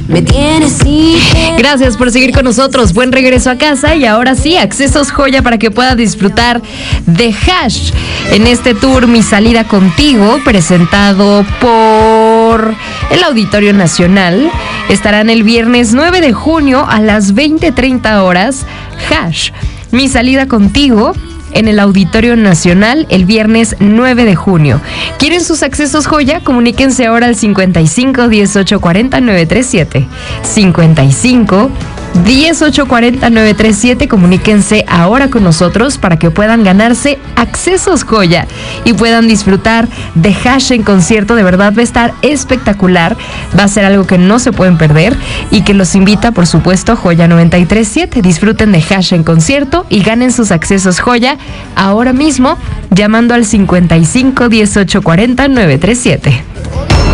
Me tienes Gracias por seguir con nosotros. Buen regreso a casa y ahora sí, accesos Joya para que puedas disfrutar de Hash en este tour Mi Salida Contigo, presentado por el Auditorio Nacional. Estarán el viernes 9 de junio a las 20:30 horas. Hash, Mi Salida Contigo, en el Auditorio Nacional el viernes 9 de junio. ¿Quieren sus accesos Joya? Comuníquense ahora al 55 18 40 937. 55 18 40 937. Comuníquense ahora con nosotros para que puedan ganarse accesos Joya y puedan disfrutar de Hash en concierto. De verdad va a estar espectacular. Va a ser algo que no se pueden perder y que los invita, por supuesto, Joya 93.7. Disfruten de Hash en concierto y ganen sus accesos Joya ahora mismo llamando al 55 18 40 937.